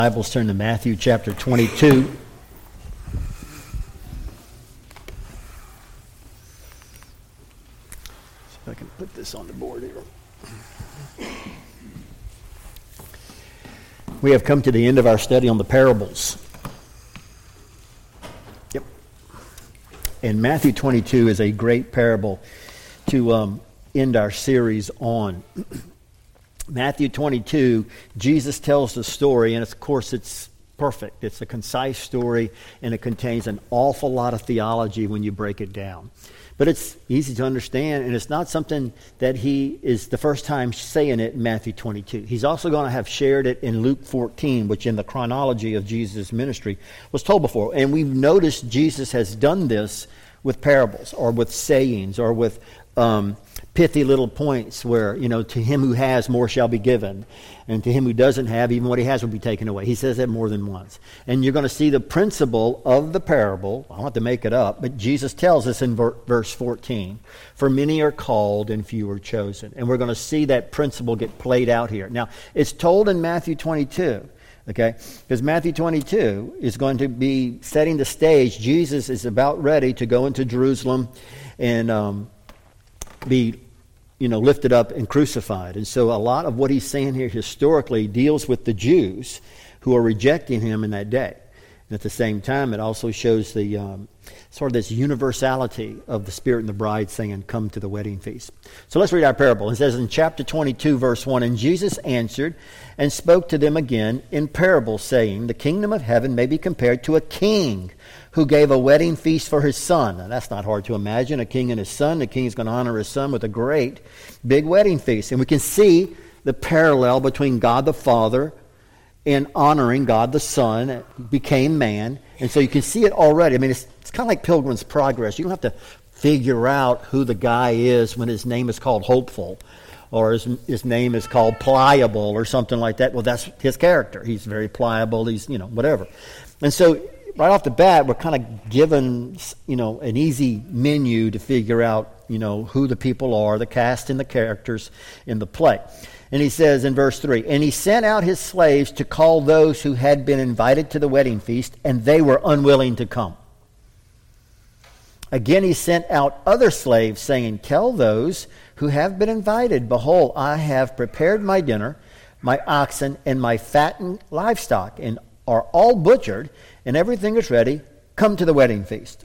Bibles, turn to Matthew chapter 22. See if I can put this on the board here. We have come to the end of our study on the parables. Yep. And Matthew 22 is a great parable to end our series on. Matthew 22, Jesus tells the story, and of course it's perfect. It's a concise story, and it contains an awful lot of theology when you break it down. But it's easy to understand, and it's not something that he is the first time saying it in Matthew 22. He's also going to have shared it in Luke 14, which in the chronology of Jesus' ministry was told before. And we've noticed Jesus has done this with parables, or with sayings, or with pithy little points where, to him who has, more shall be given. And to him who doesn't have, even what he has will be taken away. He says that more than once. And you're going to see the principle of the parable. I don't have to make it up, but Jesus tells us in verse 14, for many are called and few are chosen. And we're going to see that principle get played out here. Now, it's told in Matthew 22. Okay, because Matthew 22 is going to be setting the stage. Jesus is about ready to go into Jerusalem and be, lifted up and crucified. And so a lot of what he's saying here historically deals with the Jews who are rejecting him in that day. And at the same time, it also shows the sort of this universality of the Spirit and the bride saying, come to the wedding feast. So let's read our parable. It says in chapter 22, verse 1, and Jesus answered and spoke to them again in parables, saying, the kingdom of heaven may be compared to a king who gave a wedding feast for his son. Now, that's not hard to imagine, a king and his son. The king is going to honor his son with a great big wedding feast. And we can see the parallel between God the Father and honoring God the Son, became man. And so you can see it already. I mean, it's kind of like Pilgrim's Progress. You don't have to figure out who the guy is when his name is called Hopeful, or his name is called Pliable, or something like that. Well, that's his character. He's very pliable. He's, whatever. And so right off the bat, we're kind of given, an easy menu to figure out, who the people are, the cast and the characters in the play. And he says in verse 3, and he sent out his slaves to call those who had been invited to the wedding feast, and they were unwilling to come. Again he sent out other slaves, saying, tell those who have been invited, behold, I have prepared my dinner, my oxen, and my fattened livestock, and are all butchered, and everything is ready. Come to the wedding feast.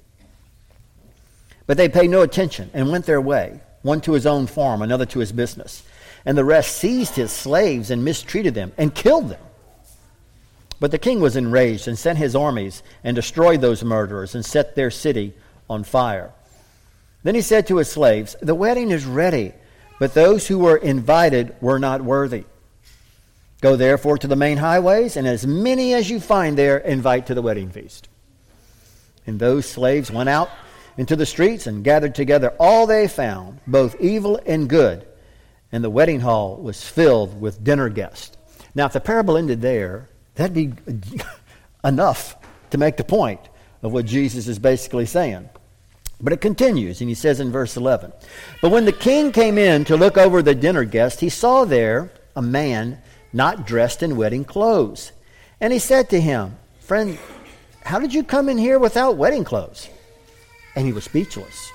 But they paid no attention and went their way, one to his own farm, another to his business. And the rest seized his slaves and mistreated them and killed them. But the king was enraged and sent his armies and destroyed those murderers and set their city on fire. Then he said to his slaves, the wedding is ready, but those who were invited were not worthy. Go therefore to the main highways, and as many as you find there, invite to the wedding feast. And those slaves went out into the streets and gathered together all they found, both evil and good. And the wedding hall was filled with dinner guests. Now, if the parable ended there, that'd be enough to make the point of what Jesus is basically saying. But it continues, and he says in verse 11, but when the king came in to look over the dinner guests, he saw there a man not dressed in wedding clothes. And he said to him, friend, how did you come in here without wedding clothes? And he was speechless.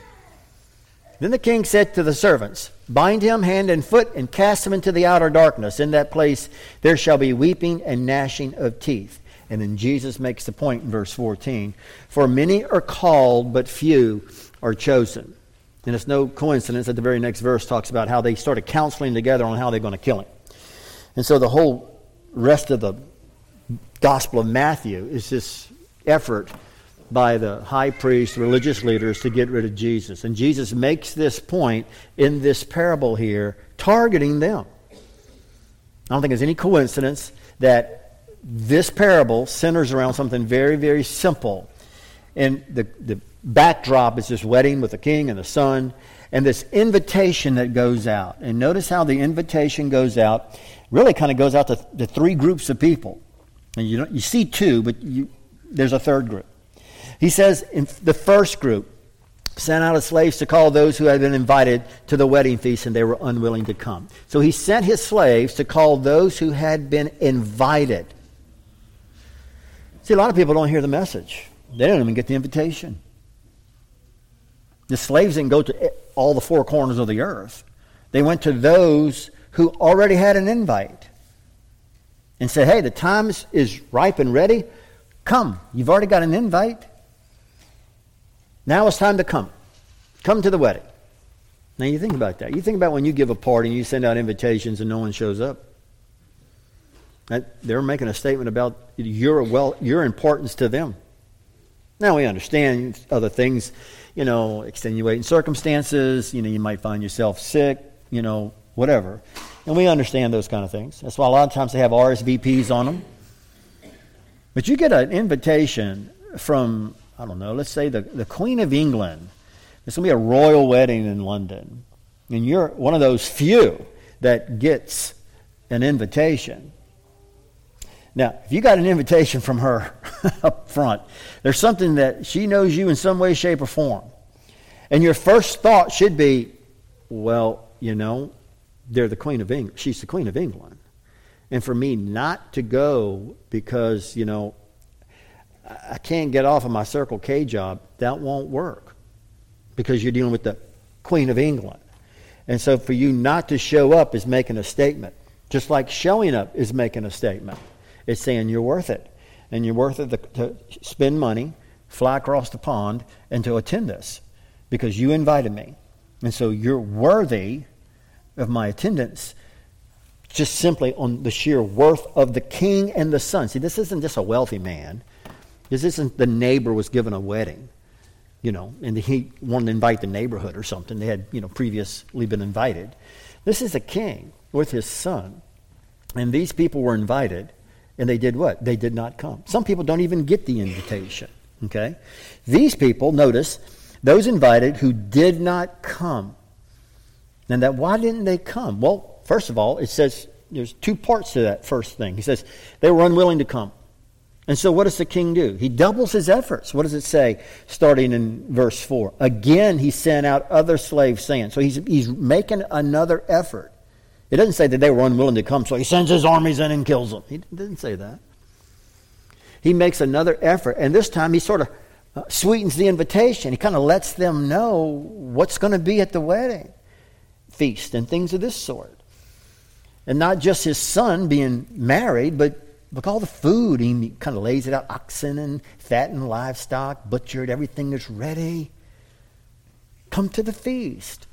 Then the king said to the servants, bind him hand and foot and cast him into the outer darkness. In that place there shall be weeping and gnashing of teeth. And then Jesus makes the point in verse 14, for many are called, but few are chosen. And it's no coincidence that the very next verse talks about how they started counseling together on how they're going to kill him. And so the whole rest of the Gospel of Matthew is this effort by the high priest, religious leaders, to get rid of Jesus. And Jesus makes this point in this parable here, targeting them. I don't think there's any coincidence that this parable centers around something very, very simple. And the backdrop is this wedding with the king and the son, and this invitation that goes out. And notice how the invitation goes out, really kind of goes out to the three groups of people. And you see two, but there's a third group. He says in the first group, sent out his slaves to call those who had been invited to the wedding feast, and they were unwilling to come. So he sent his slaves to call those who had been invited. See, a lot of people don't hear the message. They don't even get the invitation. The slaves didn't go to all the four corners of the earth. They went to those who already had an invite and said, hey, the time is ripe and ready. Come. You've already got an invite. Now it's time to come. Come to the wedding. Now you think about that. You think about when you give a party and you send out invitations and no one shows up. They're making a statement about your importance to them. Now we understand other things, extenuating circumstances, you might find yourself sick, whatever. And we understand those kind of things. That's why a lot of times they have RSVPs on them. But you get an invitation from, I don't know, let's say the Queen of England. There's going to be a royal wedding in London. And you're one of those few that gets an invitation. Now, if you got an invitation from her up front, there's something that she knows you in some way, shape, or form. And your first thought should be, well, they're the Queen of England. She's the Queen of England. And for me not to go because, I can't get off of my Circle K job, that won't work. Because you're dealing with the Queen of England. And so for you not to show up is making a statement. Just like showing up is making a statement. It's saying you're worth it. And you're worth it to spend money, fly across the pond, and to attend this. Because you invited me. And so you're worthy of my attendance just simply on the sheer worth of the king and the son. See, this isn't just a wealthy man. This isn't the neighbor was given a wedding, and he wanted to invite the neighborhood or something. They had, previously been invited. This is a king with his son. And these people were invited. And they did what? They did not come. Some people don't even get the invitation. Okay? These people, notice, those invited who did not come. And why didn't they come? Well, first of all, it says there's two parts to that first thing. He says they were unwilling to come. And so what does the king do? He doubles his efforts. What does it say starting in verse 4? Again, he sent out other slaves saying. So he's making another effort. It doesn't say that they were unwilling to come, so he sends his armies in and kills them. He didn't say that. He makes another effort, and this time he sort of sweetens the invitation. He kind of lets them know what's going to be at the wedding feast and things of this sort. And not just his son being married, but look, all the food. He kind of lays it out, oxen and fattened livestock, butchered, everything is ready. Come to the feast.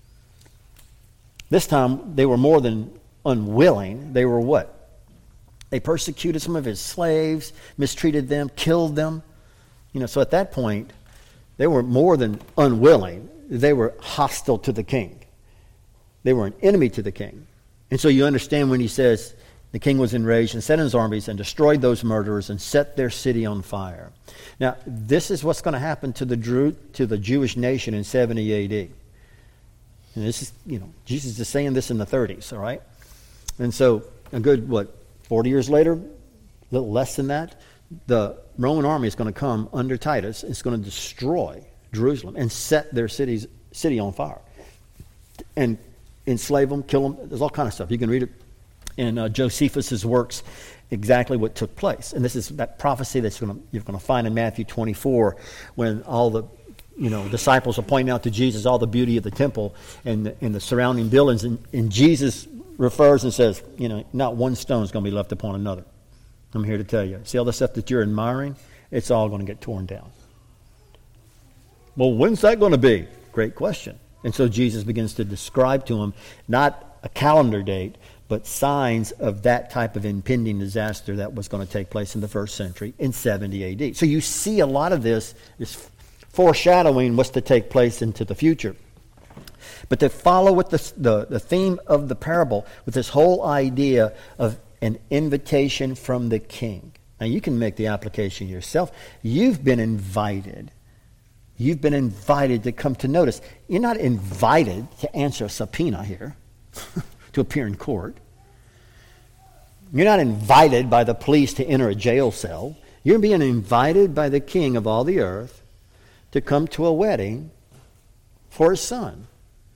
This time, they were more than unwilling. They were what? They persecuted some of his slaves, mistreated them, killed them. So at that point, they were more than unwilling. They were hostile to the king. They were an enemy to the king. And so you understand when he says, the king was enraged and sent his armies and destroyed those murderers and set their city on fire. Now, this is what's going to happen to the Jewish nation in 70 AD. And this is, Jesus is saying this in the 30s, all right? And so a good, 40 years later, a little less than that, the Roman army is going to come under Titus. It's going to destroy Jerusalem and set their city on fire. And enslave them, kill them. There's all kind of stuff. You can read it in Josephus' works, exactly what took place. And this is that prophecy you're going to find in Matthew 24 when all the disciples are pointing out to Jesus all the beauty of the temple and the surrounding buildings. And Jesus refers and says, not one stone is going to be left upon another. I'm here to tell you. See all the stuff that you're admiring? It's all going to get torn down. Well, when's that going to be? Great question. And so Jesus begins to describe to them not a calendar date, but signs of that type of impending disaster that was going to take place in the first century in 70 AD. So you see a lot of this is foreshadowing what's to take place into the future. But to follow with the theme of the parable, with this whole idea of an invitation from the king. Now you can make the application yourself. You've been invited. You've been invited to come to notice. You're not invited to answer a subpoena here, to appear in court. You're not invited by the police to enter a jail cell. You're being invited by the king of all the earth to come to a wedding for his son.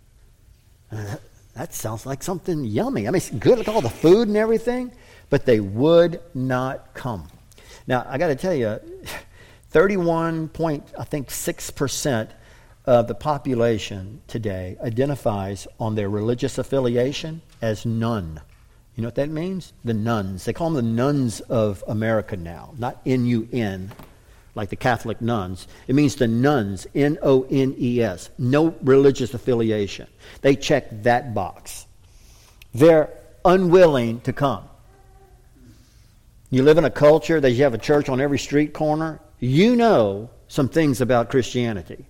That sounds like something yummy. I mean, it's good, like all the food and everything, but they would not come. Now, I got to tell you, 31.6% of the population today identifies on their religious affiliation as none. You know what that means? The nuns. They call them the nuns of America now, not N-U-N, like the Catholic nuns. It means the nuns, N-O-N-E-S, no religious affiliation. They check that box. They're unwilling to come. You live in a culture that you have a church on every street corner, you know some things about Christianity.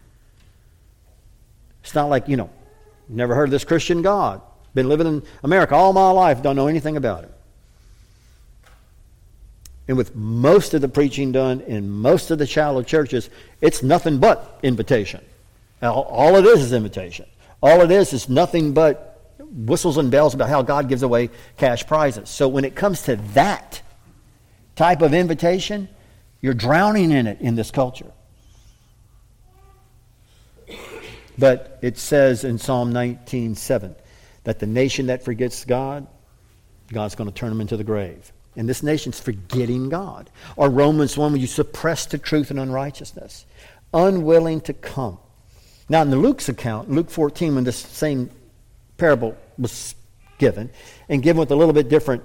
It's not like, never heard of this Christian God. Been living in America all my life, don't know anything about it. And with most of the preaching done in most of the shallow churches, it's nothing but invitation. All it is invitation. All it is nothing but whistles and bells about how God gives away cash prizes. So when it comes to that type of invitation, you're drowning in it in this culture. But it says in Psalm 19:7 that the nation that forgets God, God's going to turn them into the grave. And this nation's forgetting God. Or Romans 1, where you suppress the truth and unrighteousness. Unwilling to come. Now in the Luke's account, Luke 14, when this same parable was given, and given with a little bit different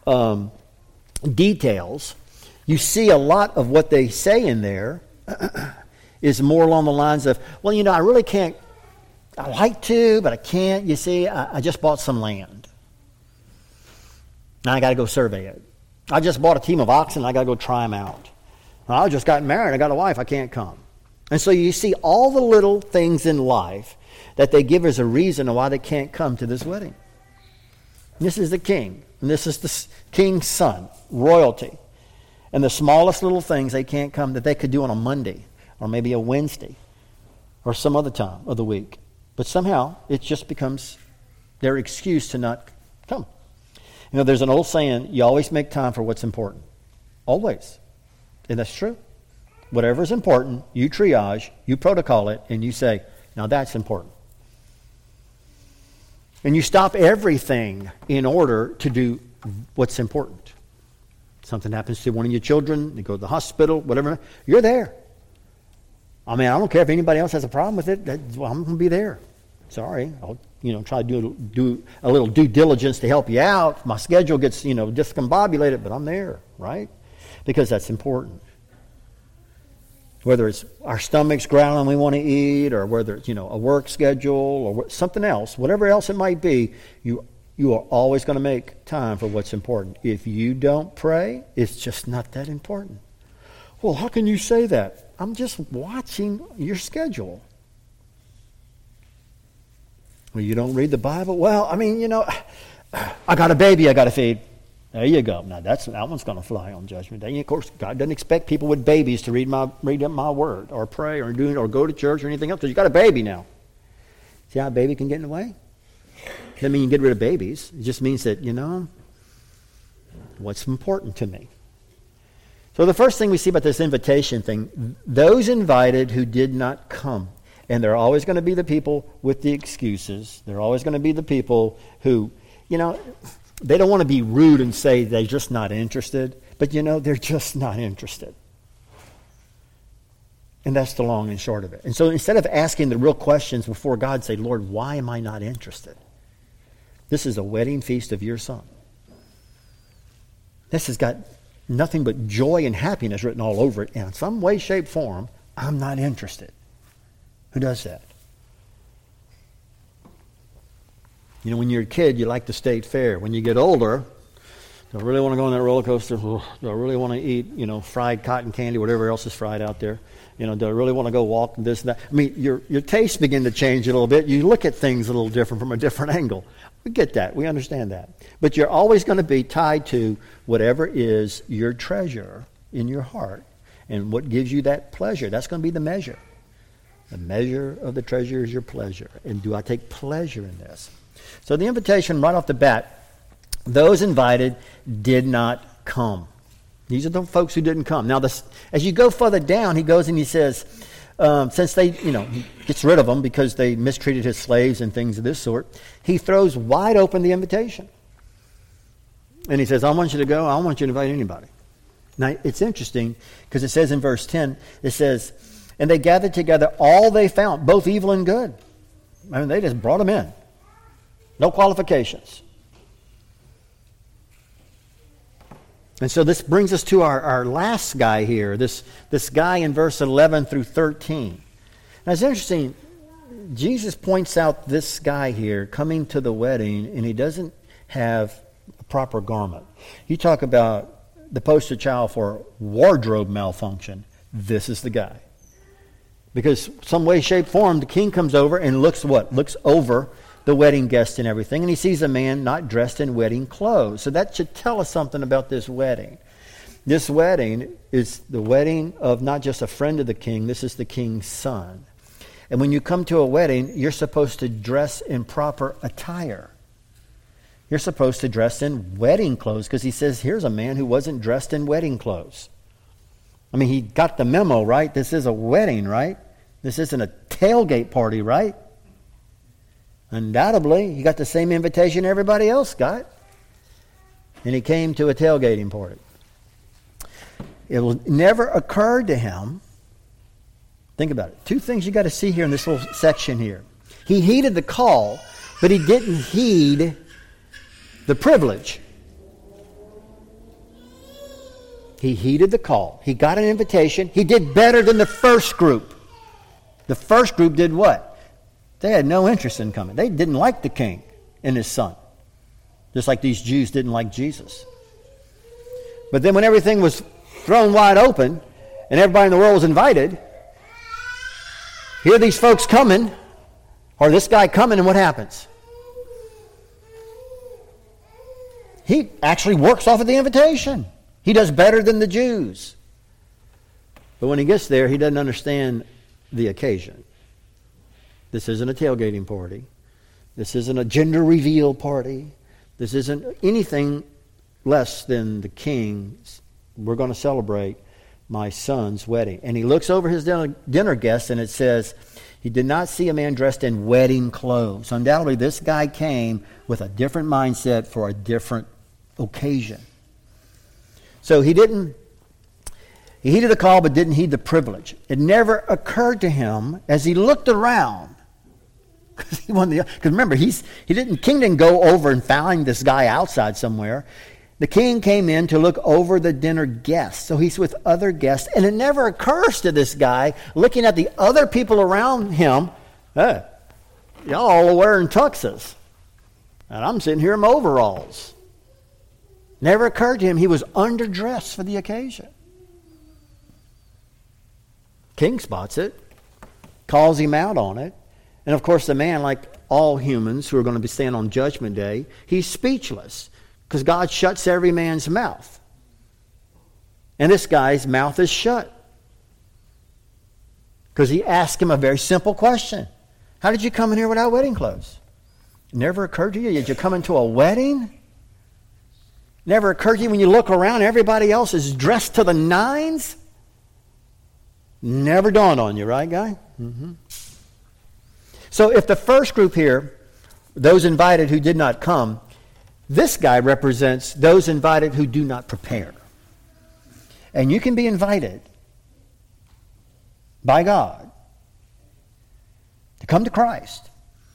details, you see a lot of what they say in there is more along the lines of, well, I really can't, I like to, but I can't. You see, I just bought some land. Now I got to go survey it. I just bought a team of oxen, I got to go try them out. I just got married, I got a wife, I can't come. And so you see all the little things in life that they give as a reason why they can't come to this wedding. This is the king, and this is the king's son, royalty. And the smallest little things they can't come that they could do on a Monday or maybe a Wednesday or some other time of the week. But somehow it just becomes their excuse to not come. There's an old saying, you always make time for what's important. Always. And that's true. Whatever is important, you triage, you protocol it, and you say, now that's important. And you stop everything in order to do what's important. Something happens to one of your children, they go to the hospital, whatever, you're there. I don't care if anybody else has a problem with it, I'm going to be there. Sorry, I'll try to do a little due diligence to help you out. My schedule gets, discombobulated, but I'm there, right? Because that's important. Whether it's our stomachs growling we want to eat, or whether it's, a work schedule or something else, whatever else it might be, you are always going to make time for what's important. If you don't pray, it's just not that important. Well, how can you say that? I'm just watching your schedule. Well, you don't read the Bible? Well, I got a baby I got to feed. There you go. Now that one's going to fly on Judgment Day. And of course, God doesn't expect people with babies to read my word or pray or go to church or anything else because you got a baby now. See how a baby can get in the way? Doesn't mean you get rid of babies. It just means that, what's important to me. So the first thing we see about this invitation thing, those invited who did not come. And there are always going to be the people with the excuses. There are always going to be the people who, they don't want to be rude and say they're just not interested. But, they're just not interested. And that's the long and short of it. And so instead of asking the real questions before God, say, Lord, why am I not interested? This is a wedding feast of your son. This has got nothing but joy and happiness written all over it. And in some way, shape, form, I'm not interested. Who does that? When you're a kid, you like the state fair. When you get older, do I really want to go on that roller coaster? Do I really want to eat, fried cotton candy, whatever else is fried out there? Do I really want to go walk and this and that? Your tastes begin to change a little bit. You look at things a little different from a different angle. We get that. We understand that. But you're always going to be tied to whatever is your treasure in your heart. And what gives you that pleasure. That's going to be the measure. The measure of the treasure is your pleasure. And do I take pleasure in this? So the invitation right off the bat, those invited did not come. These are the folks who didn't come. Now, as you go further down, he goes and he says, since they, he gets rid of them because they mistreated his slaves and things of this sort, he throws wide open the invitation. And he says, I want you to go. I don't want you to invite anybody. Now, it's interesting because it says in verse 10, it says, and they gathered together all they found, both evil and good. I mean, they just brought them in. No qualifications. And so this brings us to our last guy here, this guy in verse 11 through 13. Now, it's interesting. Jesus points out this guy here coming to the wedding, and he doesn't have a proper garment. You talk about the poster child for wardrobe malfunction. This is the guy. Because some way, shape, form, the king comes over and looks what? Looks over the wedding guest and everything, and he sees a man not dressed in wedding clothes. So that should tell us something about this wedding. This wedding is the wedding of not just a friend of the king, this is the king's son. And when you come to a wedding, you're supposed to dress in proper attire. You're supposed to dress in wedding clothes, because he says, here's a man who wasn't dressed in wedding clothes. I mean, he got the memo, right? This is a wedding, right? This isn't a tailgate party, right? Undoubtedly, he got the same invitation everybody else got. And he came to a tailgating party. It will never occur to him. Think about it. Two things you got to see here in this little section here. He heeded the call, but he didn't heed the privilege. He heeded the call. He got an invitation. He did better than the first group. The first group did what? They had no interest in coming. They didn't like the king and his son. Just like these Jews didn't like Jesus. But then when everything was thrown wide open and everybody in the world was invited, here are these folks coming, or this guy coming, and what happens? He actually works off of the invitation. He does better than the Jews. But when he gets there, he doesn't understand the occasion. This isn't a tailgating party. This isn't a gender reveal party. This isn't anything less than the king's. We're going to celebrate my son's wedding. And he looks over his dinner guests, and it says, he did not see a man dressed in wedding clothes. Undoubtedly, this guy came with a different mindset for a different occasion. So he heeded the call, but didn't heed the privilege. It never occurred to him as he looked around. Because remember, king didn't go over and find this guy outside somewhere. The king came in to look over the dinner guests. So he's with other guests. And it never occurs to this guy, looking at the other people around him, hey, y'all all are wearing tuxes. And I'm sitting here in my overalls. Never occurred to him he was underdressed for the occasion. King spots it, calls him out on it. And of course, the man, like all humans who are going to be standing on Judgment Day, he's speechless because God shuts every man's mouth. And this guy's mouth is shut because he asked him a very simple question. How did you come in here without wedding clothes? It never occurred to you? Did you come into a wedding? Never occurred to you when you look around, everybody else is dressed to the nines? Never dawned on you, right, guy? Mm-hmm. So if the first group here, those invited who did not come, this guy represents those invited who do not prepare. And you can be invited by God to come to Christ.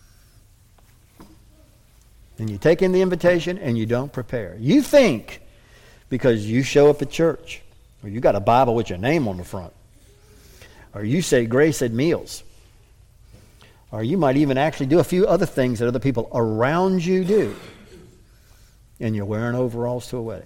And you take in the invitation and you don't prepare. You think because you show up at church, or you got a Bible with your name on the front, or you say grace at meals, or you might even actually do a few other things that other people around you do, and you're wearing overalls to a wedding.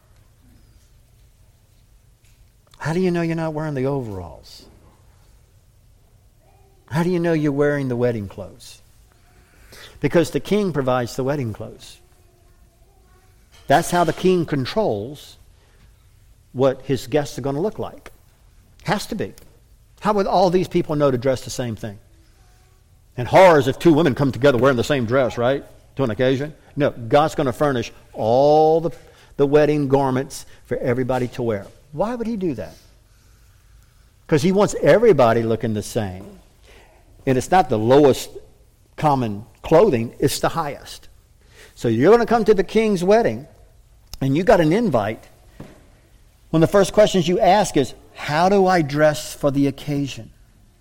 How do you know you're not wearing the overalls? How do you know you're wearing the wedding clothes? Because the king provides the wedding clothes. That's how the king controls what his guests are going to look like. Has to be. How would all these people know to dress the same thing? And horrors if two women come together wearing the same dress, right? To an occasion. No, God's going to furnish all the wedding garments for everybody to wear. Why would he do that? Because he wants everybody looking the same. And it's not the lowest common clothing, it's the highest. So you're going to come to the king's wedding, and you got an invite, One of the first questions you ask is, how do I dress for the occasion?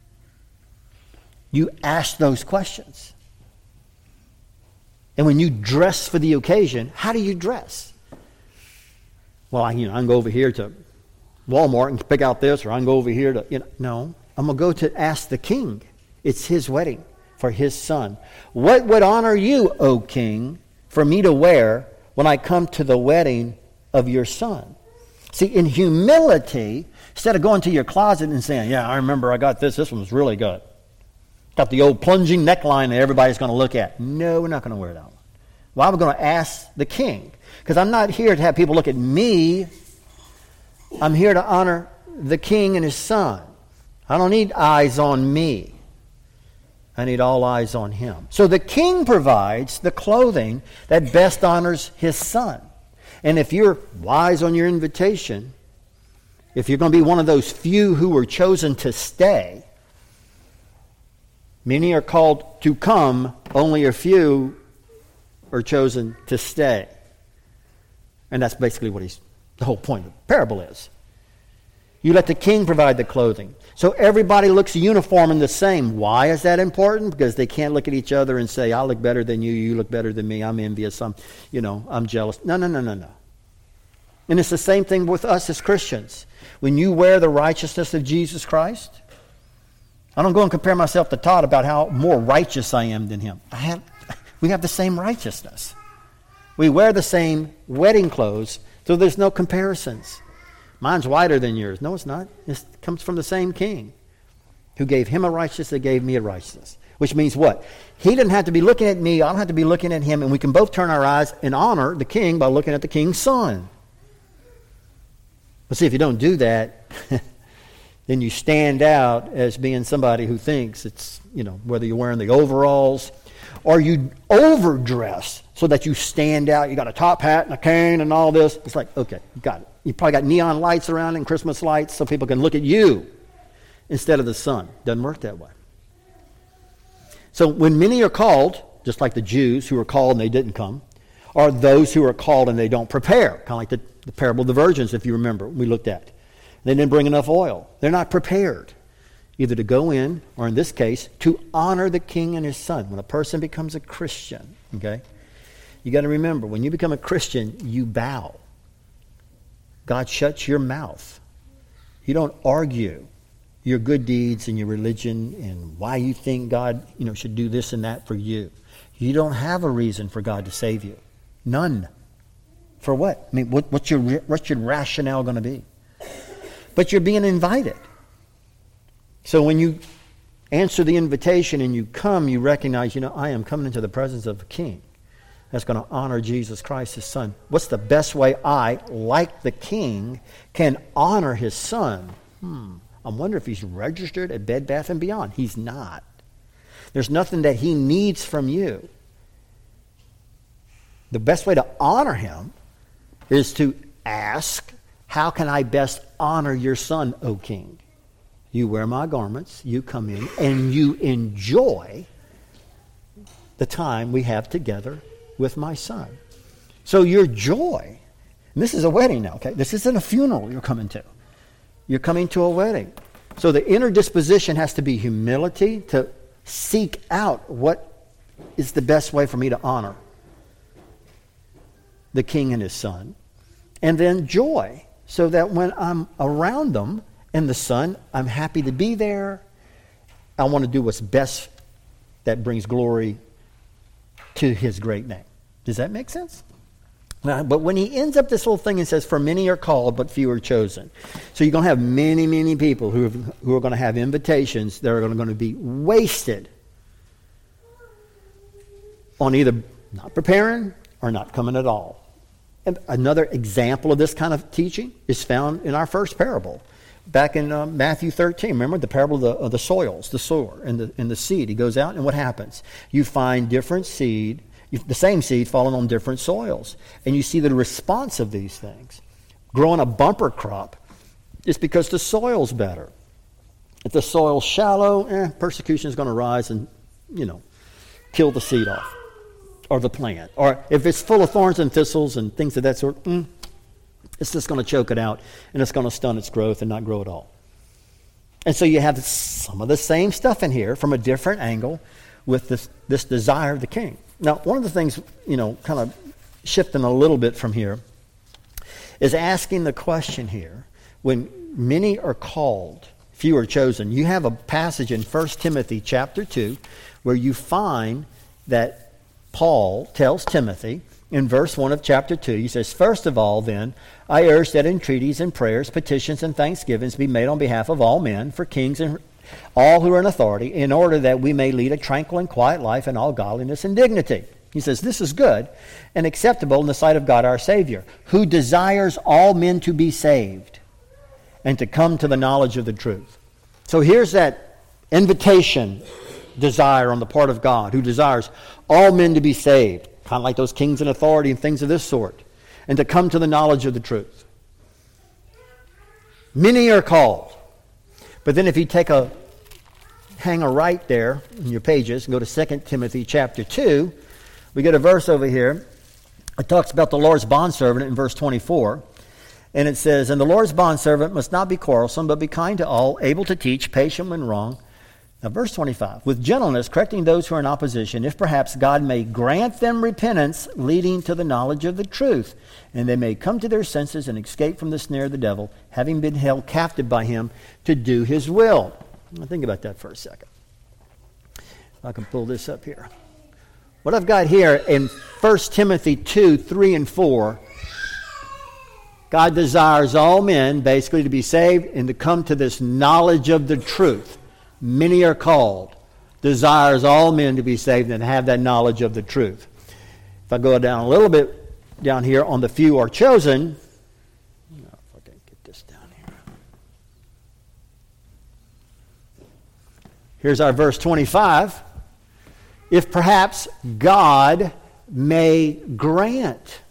You ask those questions. And when you dress for the occasion, how do you dress? Well, I can go over here to Walmart and pick out this, or I can go over here to, no. I'm going to go to ask the king. It's his wedding for his son. What would honor you, O king, for me to wear when I come to the wedding of your son? See, in humility, instead of going to your closet and saying, yeah, I remember I got this one was really good. Got the old plunging neckline that everybody's going to look at. No, we're not going to wear that one. Well, I'm going to ask the king. Because I'm not here to have people look at me. I'm here to honor the king and his son. I don't need eyes on me. I need all eyes on him. So the king provides the clothing that best honors his son. And if you're wise on your invitation, if you're going to be one of those few who were chosen to stay, many are called to come, only a few are chosen to stay. And that's basically what the whole point of the parable is. You let the king provide the clothing. So everybody looks uniform and the same. Why is that important? Because they can't look at each other and say, I look better than you, you look better than me, I'm envious, I'm jealous. No. And it's the same thing with us as Christians. When you wear the righteousness of Jesus Christ, I don't go and compare myself to Todd about how more righteous I am than him. We have the same righteousness. We wear the same wedding clothes, so there's no comparisons. Mine's whiter than yours. No, it's not. It comes from the same king who gave him a righteousness that gave me a righteousness. Which means what? He didn't have to be looking at me. I don't have to be looking at him. And we can both turn our eyes and honor the king by looking at the king's son. But see, if you don't do that, then you stand out as being somebody who thinks it's, whether you're wearing the overalls or you overdress so that you stand out. You got a top hat and a cane and all this. It's like, okay, got it. You probably got neon lights around and Christmas lights so people can look at you instead of the sun. Doesn't work that way. So when many are called, just like the Jews who were called and they didn't come, or those who are called and they don't prepare, kind of like the parable of the virgins, if you remember, we looked at. They didn't bring enough oil. They're not prepared either to go in, or in this case, to honor the king and his son. When a person becomes a Christian, okay, you got to remember, when you become a Christian, you bow. God shuts your mouth. You don't argue your good deeds and your religion and why you think God, should do this and that for you. You don't have a reason for God to save you. None. For what? I mean, what's your rationale going to be? But you're being invited. So when you answer the invitation and you come, you recognize, I am coming into the presence of a king that's going to honor Jesus Christ, his son. What's the best way I, like the king, can honor his son? I wonder if he's registered at Bed Bath & Beyond. He's not. There's nothing that he needs from you. The best way to honor him is to ask, how can I best honor your son, O king? You wear my garments, you come in, and you enjoy the time we have together with my son. So your joy, and this is a wedding now, okay? This isn't a funeral you're coming to. You're coming to a wedding. So the inner disposition has to be humility to seek out what is the best way for me to honor the king and his son. And then joy, so that when I'm around them and the son, I'm happy to be there. I want to do what's best that brings glory to his great name. Does that make sense? But when he ends up this whole thing and says, for many are called, but few are chosen. So you're going to have many, many people who are going to have invitations that are going to be wasted on either not preparing or not coming at all. And another example of this kind of teaching is found in our first parable. Back in Matthew 13, remember the parable of the soils, the sower and the seed. He goes out and what happens? You find different seed, the same seed falling on different soils. And you see the response of these things. Growing a bumper crop is because the soil's better. If the soil's shallow, persecution is going to rise and, kill the seed off. Or the plant. Or if it's full of thorns and thistles and things of that sort, It's just going to choke it out, and it's going to stunt its growth and not grow at all. And so you have some of the same stuff in here from a different angle with this desire of the king. Now, one of the things, kind of shifting a little bit from here, is asking the question here, when many are called, few are chosen. You have a passage in 1 Timothy chapter 2 where you find that Paul tells Timothy in verse 1 of chapter 2, he says, "First of all, then, I urge that entreaties and prayers, petitions and thanksgivings be made on behalf of all men, for kings and all who are in authority, in order that we may lead a tranquil and quiet life in all godliness and dignity." He says, this is good and acceptable in the sight of God our Savior, who desires all men to be saved and to come to the knowledge of the truth. So here's that invitation, desire on the part of God, who desires all men to be saved, kind of like those kings in authority and things of this sort, and to come to the knowledge of the truth. Many are called. But then if you hang a right there in your pages and go to 2 Timothy chapter 2, we get a verse over here. It talks about the Lord's bondservant in verse 24. And it says, "And the Lord's bondservant must not be quarrelsome, but be kind to all, able to teach, patient when wrong." Now verse 25, "With gentleness correcting those who are in opposition, if perhaps God may grant them repentance, leading to the knowledge of the truth, and they may come to their senses and escape from the snare of the devil, having been held captive by him to do his will." Now think about that for a second. If I can pull this up here. What I've got here in 1 Timothy 2, 3 and 4, God desires all men basically to be saved and to come to this knowledge of the truth. Many are called. Desires all men to be saved and have that knowledge of the truth. If I go down a little bit down here on the few are chosen, if I can get this down here. Here's our verse 25. "If perhaps God may grant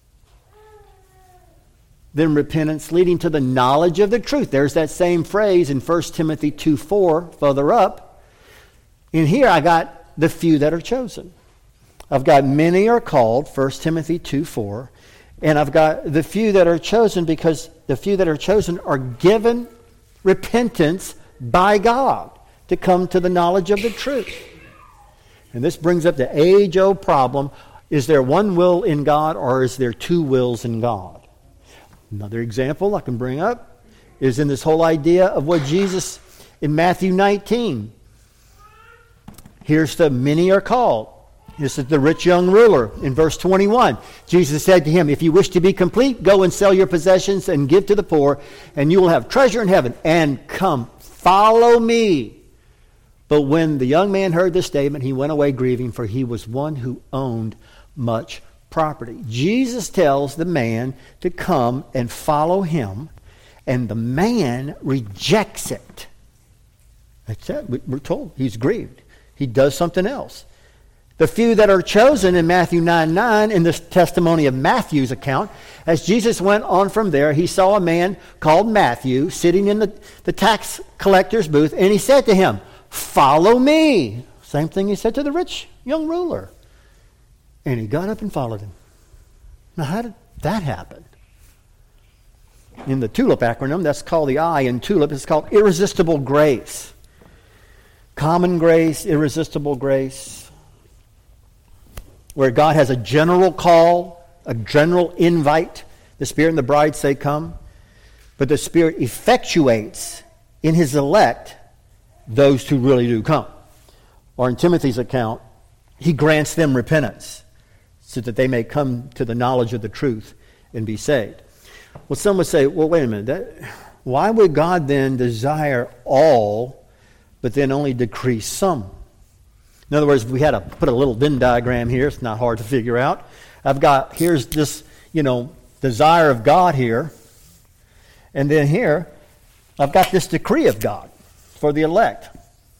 them repentance, leading to the knowledge of the truth." There's that same phrase in 1 Timothy 2:4, further up. In here I got the few that are chosen. I've got many are called, 1 Timothy 2:4, and I've got the few that are chosen because the few that are chosen are given repentance by God to come to the knowledge of the truth. And this brings up the age-old problem, is there one will in God or is there two wills in God? Another example I can bring up is in this whole idea of what Jesus, in Matthew 19, here's the many are called. This is the rich young ruler in verse 21. Jesus said to him, "If you wish to be complete, go and sell your possessions and give to the poor, and you will have treasure in heaven. And come, follow me." But when the young man heard this statement, he went away grieving, for he was one who owned much property. Jesus tells the man to come and follow him, and the man rejects it. That's it. We're told he's grieved. He does something else. The few that are chosen in Matthew 9:9, in this testimony of Matthew's account, as Jesus went on from there, he saw a man called Matthew sitting in the tax collector's booth, and he said to him, "Follow me." Same thing he said to the rich young ruler. And he got up and followed him. Now, how did that happen? In the TULIP acronym, that's called the I in TULIP, it's called irresistible grace. Common grace, irresistible grace. Where God has a general call, a general invite. The Spirit and the bride say, "Come." But the Spirit effectuates in His elect those who really do come. Or in Timothy's account, He grants them repentance, so that they may come to the knowledge of the truth and be saved. Well, some would say, well, wait a minute. Why would God then desire all, but then only decrease some? In other words, if we had to put a little Venn diagram here, it's not hard to figure out. Here's this, desire of God here. And then here, I've got this decree of God for the elect.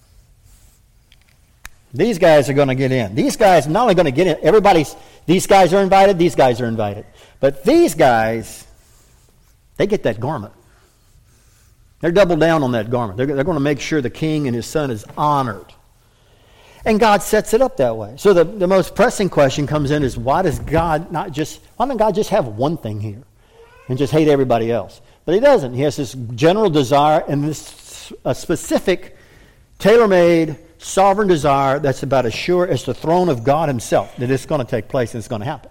These guys are going to get in. These guys are not only going to get in, these guys are invited, these guys are invited. But these guys, they get that garment. They're double down on that garment. They're going to make sure the king and his son is honored. And God sets it up that way. So the most pressing question comes in is, why doesn't God just have one thing here? and just hate everybody else. But he doesn't. He has this general desire and this specific, tailor-made, sovereign desire that's about as sure as the throne of God himself that it's going to take place and it's going to happen.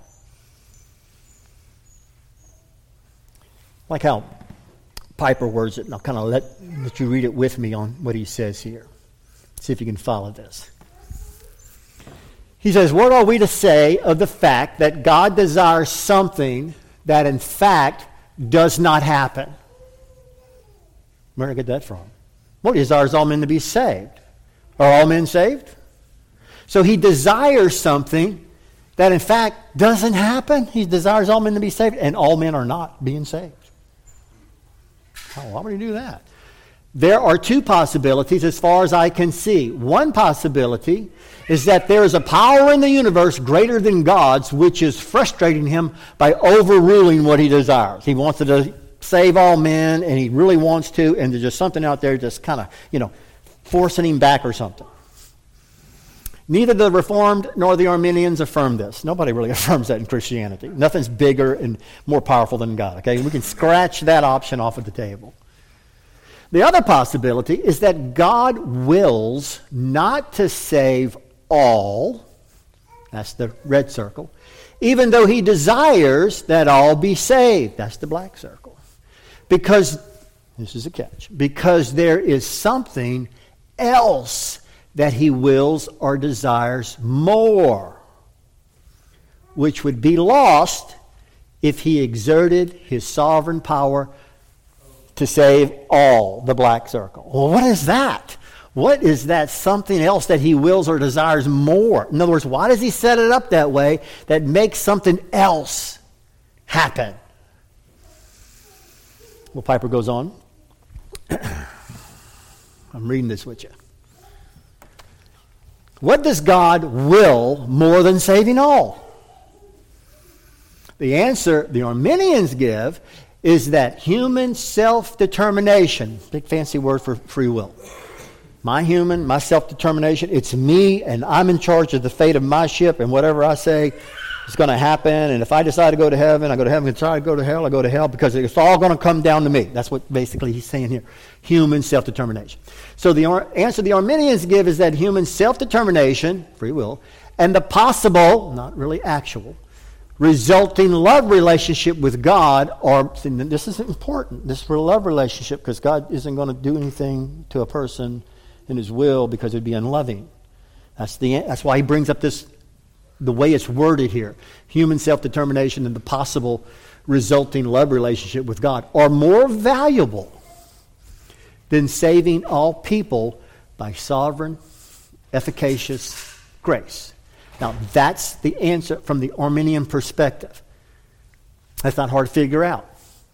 Like how Piper words it, and I'll kind of let you read it with me on what he says here. See if you can follow this. He says, what are we to say of the fact that God desires something that in fact does not happen? Where did I get that from? Well, he desires all men to be saved. Are all men saved? So he desires something that in fact doesn't happen. He desires all men to be saved, and all men are not being saved. Why would he do that? There are two possibilities as far as I can see. One possibility is that there is a power in the universe greater than God's, which is frustrating him by overruling what he desires. He wants to save all men, and he really wants to, and there's just something out there just kind of, forcing him back or something. Neither the Reformed nor the Arminians affirm this. Nobody really affirms that in Christianity. Nothing's bigger and more powerful than God. Okay, we can scratch that option off of the table. The other possibility is that God wills not to save all, that's the red circle, even though he desires that all be saved, that's the black circle. Because, this is a catch, because there is something else that he wills or desires more, which would be lost if he exerted his sovereign power to save all, the black circle. Well, what is that? What is that something else that he wills or desires more? In other words, why does he set it up that way that makes something else happen? Well, Piper goes on. I'm reading this with you. What does God will more than saving all? The answer the Arminians give is that human self-determination, big fancy word for free will. My self-determination, it's me, and I'm in charge of the fate of my ship, and whatever I say is going to happen. And if I decide to go to heaven, I go to heaven. If I decide to go to hell, I go to hell, because it's all going to come down to me. That's what basically he's saying here. Human self-determination. So the answer the Arminians give is that human self-determination, free will, and the possible, not really actual, resulting love relationship with God, or this is important, this is for a love relationship, because God isn't going to do anything to a person in his will because it would be unloving. That's why he brings up this, the way it's worded here. Human self-determination and the possible resulting love relationship with God are more valuable than saving all people by sovereign, efficacious grace. Now, that's the answer from the Arminian perspective. That's not hard to figure out.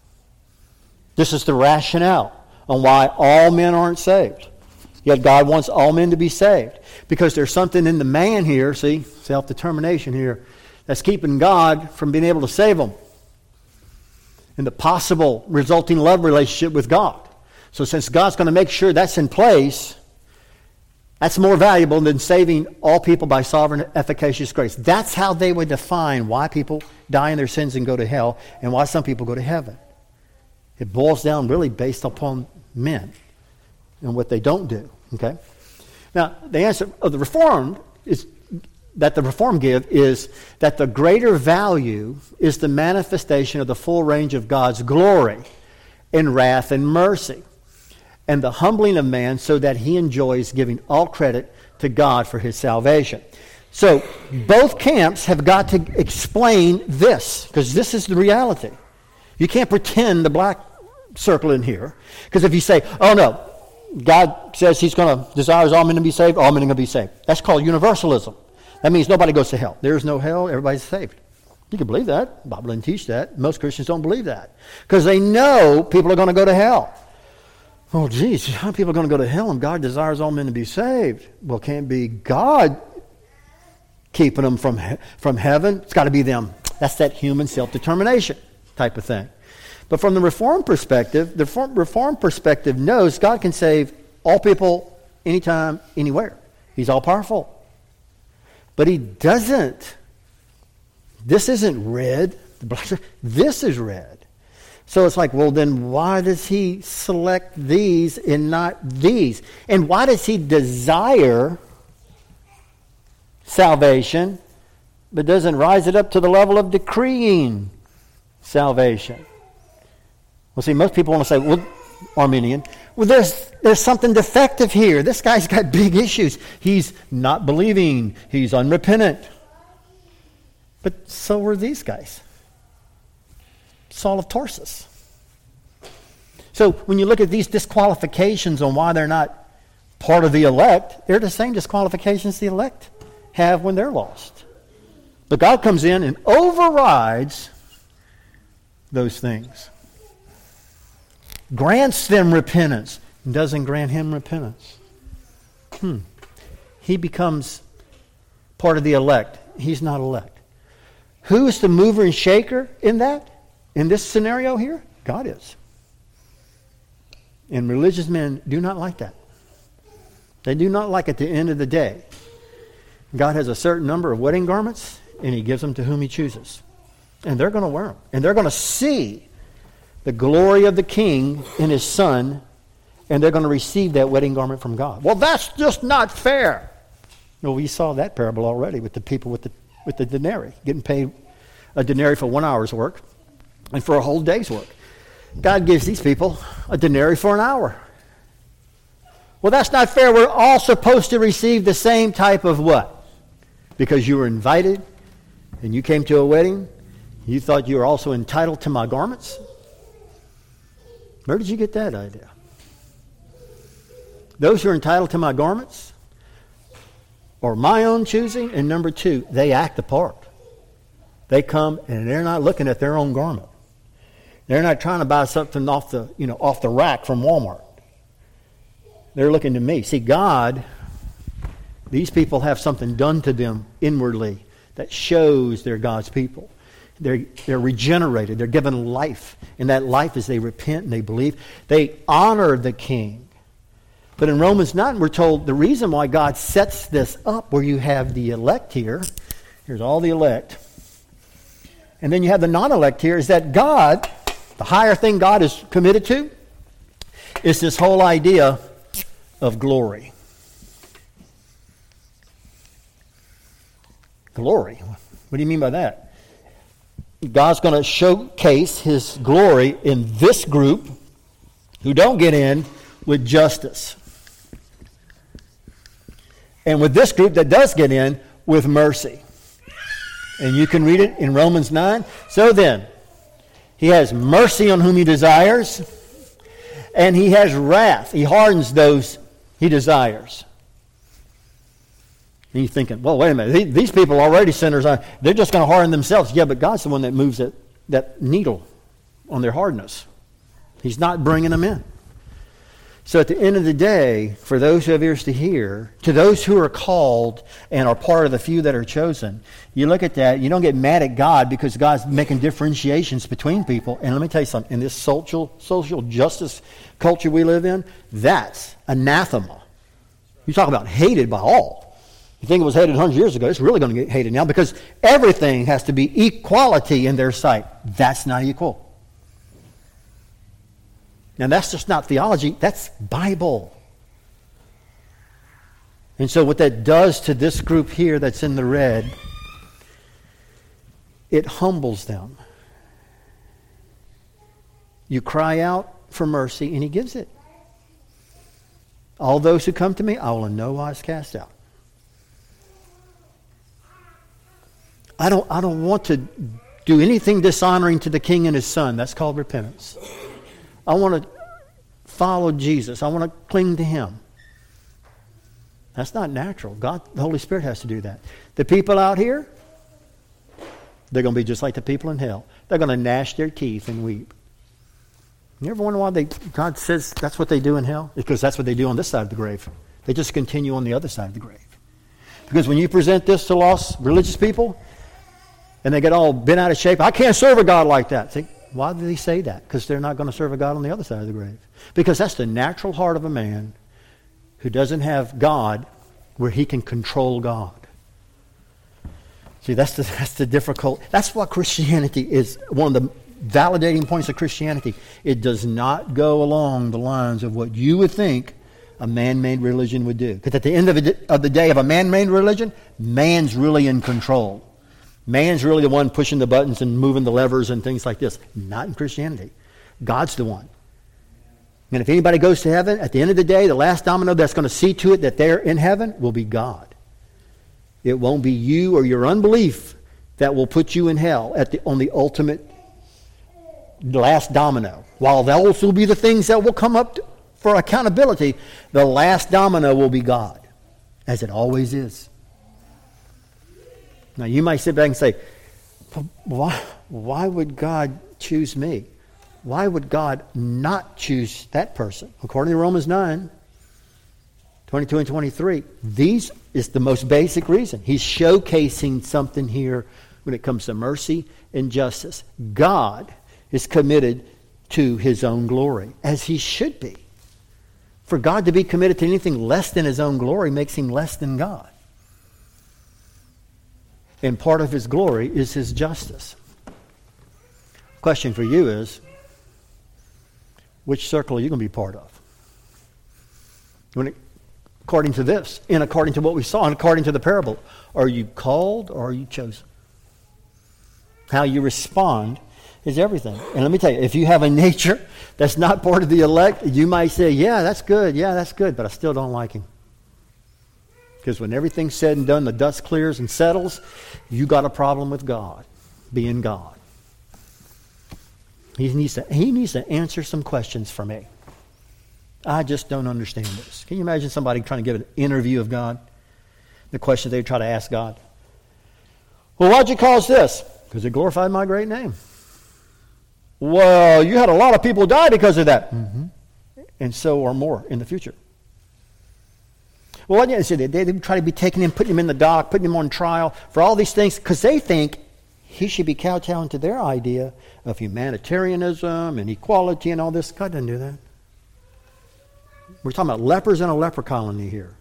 This is the rationale on why all men aren't saved. Yet God wants all men to be saved. Because there's something in the man here, see, self-determination here, that's keeping God from being able to save them. And the possible resulting love relationship with God. So since God's going to make sure that's in place, that's more valuable than saving all people by sovereign, efficacious grace. That's how they would define why people die in their sins and go to hell, and why some people go to heaven. It boils down really based upon men and what they don't do. Okay? Now, the answer of the Reformed is that the Reformed give is that the greater value is the manifestation of the full range of God's glory in wrath and mercy, and the humbling of man so that he enjoys giving all credit to God for his salvation. So both camps have got to explain this, because this is the reality. You can't pretend the black circle in here, because if you say, oh no, God says he's going to desires all men to be saved, all men are going to be saved. That's called universalism. That means nobody goes to hell. There's no hell, everybody's saved. You can believe that. The Bible doesn't teach that. Most Christians don't believe that, because they know people are going to go to hell. Oh, geez, how are people going to go to hell and God desires all men to be saved? Well, it can't be God keeping them from heaven. It's got to be them. That's that human self-determination type of thing. But from the Reformed perspective, the Reformed perspective knows God can save all people anytime, anywhere. He's all-powerful. But he doesn't. This isn't red. This is red. So it's like, well, then why does he select these and not these? And why does he desire salvation, but doesn't rise it up to the level of decreeing salvation? Well, see, most people want to say, well, Arminian, well, there's something defective here. This guy's got big issues. He's not believing. He's unrepentant. But so were these guys. Saul of Tarsus. So when you look at these disqualifications on why they're not part of the elect, they're the same disqualifications the elect have when they're lost. But God comes in and overrides those things. Grants them repentance and doesn't grant him repentance. He becomes part of the elect. He's not elect. Who is the mover and shaker in that? In this scenario here? God is. And religious men do not like that. They do not like at the end of the day. God has a certain number of wedding garments, and he gives them to whom he chooses. And they're going to wear them. And they're going to see the glory of the king in his son, and they're going to receive that wedding garment from God. Well, that's just not fair. No, we saw that parable already with the people with the denarii, getting paid a denarii for 1 hour's work and for a whole day's work. God gives these people a denarii for an hour. Well, that's not fair. We're all supposed to receive the same type of what? Because you were invited and you came to a wedding, you thought you were also entitled to my garments? Where did you get that idea? Those who are entitled to my garments are my own choosing, and number two, they act the part. They come and they're not looking at their own garment. They're not trying to buy something off the rack from Walmart. They're looking to me. See, God, these people have something done to them inwardly that shows they're God's people. They're regenerated. They're given life. And that life is they repent and they believe. They honor the king. But in Romans 9, we're told the reason why God sets this up where you have the elect here, here's all the elect, and then you have the non-elect here, is that God, the higher thing God is committed to, is this whole idea of glory. Glory? What do you mean by that? God's going to showcase his glory in this group who don't get in with justice. And with this group that does get in with mercy. And you can read it in Romans 9. So then, he has mercy on whom he desires, and he has wrath. He hardens those he desires. And you're thinking, well, wait a minute. These people are already sinners. They're just going to harden themselves. Yeah, but God's the one that moves that needle on their hardness. He's not bringing them in. So at the end of the day, for those who have ears to hear, to those who are called and are part of the few that are chosen, you look at that, you don't get mad at God because God's making differentiations between people. And let me tell you something, in this social justice culture we live in, that's anathema. You talk about hated by all. You think it was hated 100 years ago, it's really going to get hated now because everything has to be equality in their sight. That's not equal. Now, that's just not theology. That's Bible. And so what that does to this group here that's in the red, it humbles them. You cry out for mercy, and he gives it. All those who come to me, I will in no wise cast out. I don't want to do anything dishonoring to the king and his son. That's called repentance. I want to follow Jesus. I want to cling to him. That's not natural. God, the Holy Spirit has to do that. The people out here, they're going to be just like the people in hell. They're going to gnash their teeth and weep. You ever wonder why God says that's what they do in hell? Because that's what they do on this side of the grave. They just continue on the other side of the grave. Because when you present this to lost religious people, and they get all bent out of shape, I can't serve a God like that. See, why do they say that? Because they're not going to serve a God on the other side of the grave. Because that's the natural heart of a man who doesn't have God where he can control God. See, that's the difficult. That's what Christianity is. One of the validating points of Christianity. It does not go along the lines of what you would think a man-made religion would do. Because at the end of the day of a man-made religion, man's really in control. Man's really the one pushing the buttons and moving the levers and things like this. Not in Christianity. God's the one. And if anybody goes to heaven, at the end of the day, the last domino that's going to see to it that they're in heaven will be God. It won't be you or your unbelief that will put you in hell on the ultimate last domino. While those will be the things that will come up for accountability, the last domino will be God, as it always is. Now you might sit back and say, why would God choose me? Why would God not choose that person? According to Romans 9, 22 and 23, these is the most basic reason. He's showcasing something here when it comes to mercy and justice. God is committed to his own glory, as he should be. For God to be committed to anything less than his own glory makes him less than God. And part of his glory is his justice. Question for you is, which circle are you going to be part of? According to this, and according to what we saw, and according to the parable, are you called or are you chosen? How you respond is everything. And let me tell you, if you have a nature that's not part of the elect, you might say, yeah, that's good, but I still don't like him. Because when everything's said and done, the dust clears and settles, you got a problem with God, being God. He needs to answer some questions for me. I just don't understand this. Can you imagine somebody trying to give an interview of God? The questions they try to ask God. Well, why'd you cause this? Because it glorified my great name. Well, you had a lot of people die because of that. Mm-hmm. And so or more in the future. Well, they try to be taking him, putting him in the dock, putting him on trial for all these things because they think he should be kowtowing to their idea of humanitarianism and equality and all this. God doesn't do that. We're talking about lepers in a leper colony here.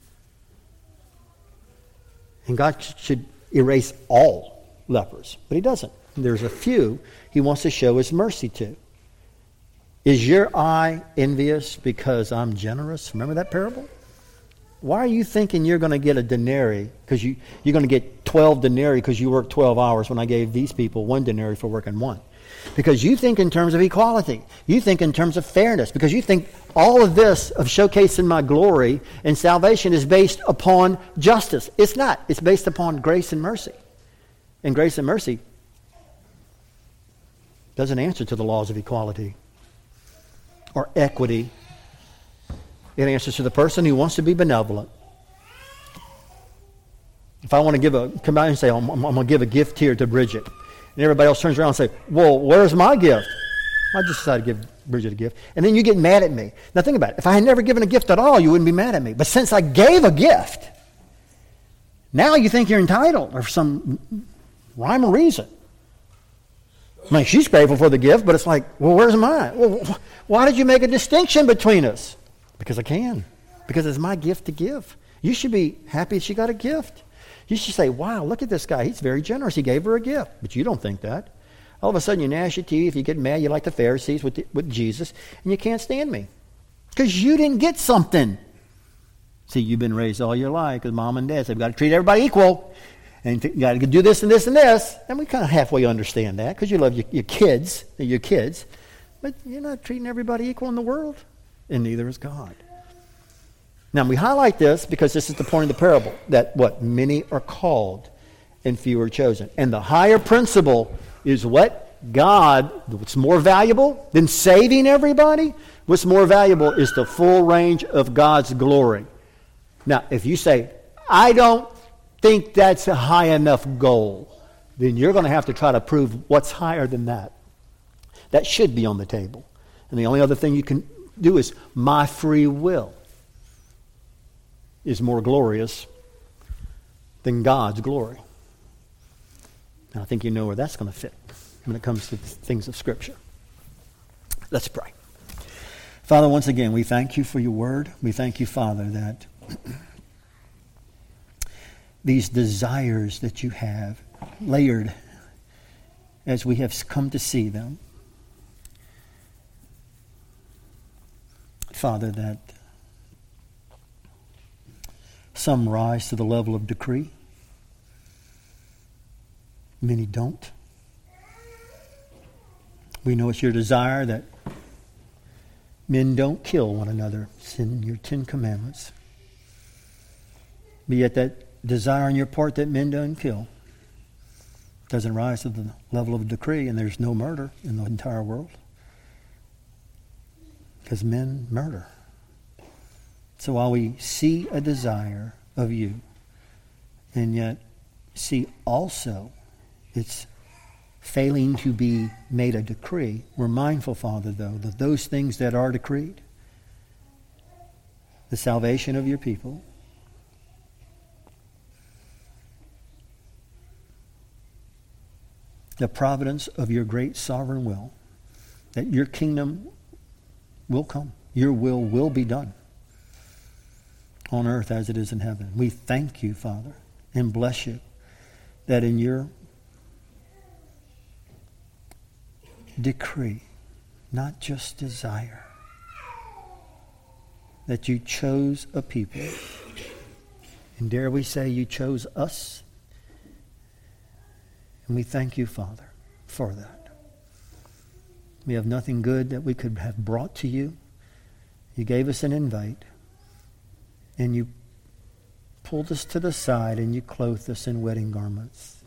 And God should erase all lepers, but he doesn't. There's a few he wants to show his mercy to. Is your eye envious because I'm generous? Remember that parable? Why are you thinking you're going to get a denarii? Because you're going to get 12 denarii because you worked 12 hours when I gave these people 1 denarii for working 1. Because you think in terms of equality. You think in terms of fairness. Because you think all of this of showcasing my glory and salvation is based upon justice. It's not. It's based upon grace and mercy. And grace and mercy doesn't answer to the laws of equality or equity. It answers to the person who wants to be benevolent. If I want to come out and say, I'm going to give a gift here to Bridget, and everybody else turns around and say, well, where's my gift? I just decided to give Bridget a gift. And then you get mad at me. Now think about it. If I had never given a gift at all, you wouldn't be mad at me. But since I gave a gift, now you think you're entitled or for some rhyme or reason. I mean, she's grateful for the gift, but it's like, well, where's mine? Well, why did you make a distinction between us? Because I can. Because it's my gift to give. You should be happy she got a gift. You should say, wow, look at this guy. He's very generous. He gave her a gift. But you don't think that. All of a sudden you gnash your teeth. You get mad. You're like the Pharisees with Jesus. And you can't stand me. Because you didn't get something. See, you've been raised all your life because mom and dad said, you've got to treat everybody equal. And you got to do this and this and this. And we kind of halfway understand that because you love your kids. They're your kids. But you're not treating everybody equal in the world. And neither is God. Now, we highlight this because this is the point of the parable, that what? Many are called and few are chosen. And the higher principle is what? God, what's more valuable than saving everybody? What's more valuable is the full range of God's glory. Now, if you say, I don't think that's a high enough goal, then you're going to have to try to prove what's higher than that. That should be on the table. And the only other thing you can do is my free will is more glorious than God's glory. And I think you know where that's going to fit when it comes to things of Scripture. Let's pray. Father, once again, we thank you for your word. We thank you, Father, that these desires that you have layered as we have come to see them. Father, that some rise to the level of decree. Many don't. We know it's your desire that men don't kill one another. It's in your 10 Commandments. But yet that desire on your part that men don't kill doesn't rise to the level of decree, and there's no murder in the entire world. Because men murder. So while we see a desire of you, and yet see also it's failing to be made a decree, we're mindful, Father, though, that those things that are decreed, the salvation of your people, the providence of your great sovereign will, that your kingdom will come. Your will be done on earth as it is in heaven. We thank you, Father, and bless you that in your decree, not just desire, that you chose a people. And dare we say you chose us? And we thank you, Father, for that. We have nothing good that we could have brought to you. You gave us an invite, and you pulled us to the side, and you clothed us in wedding garments.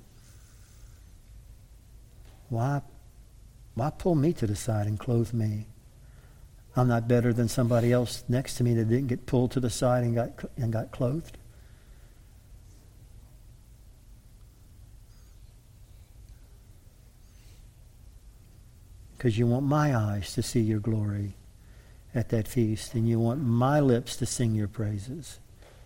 Why pull me to the side and clothe me? I'm not better than somebody else next to me that didn't get pulled to the side and got clothed. Because you want my eyes to see your glory at that feast, and you want my lips to sing your praises.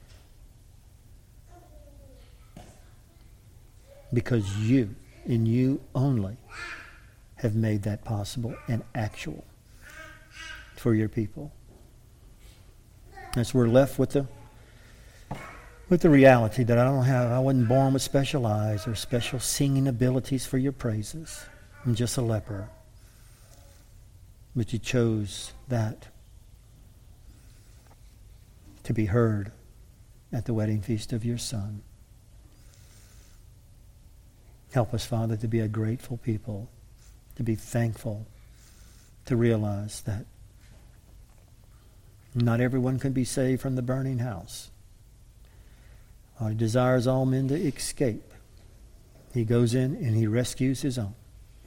Because you, and you only, have made that possible and actual for your people. And so we're left with the reality that I wasn't born with special eyes or special singing abilities for your praises. I'm just a leper. But you chose that to be heard at the wedding feast of your Son. Help us, Father, to be a grateful people, to be thankful, to realize that not everyone can be saved from the burning house. He desires all men to escape. He goes in and he rescues his own.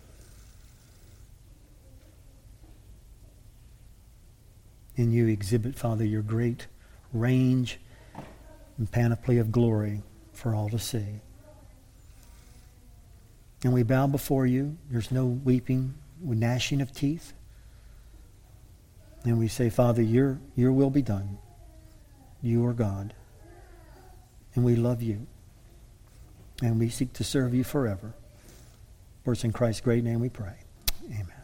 And you exhibit, Father, your great range and panoply of glory for all to see. And we bow before you. There's no weeping, gnashing of teeth. And we say, Father, your will be done. You are God. And we love you. And we seek to serve you forever. For it's in Christ's great name we pray. Amen.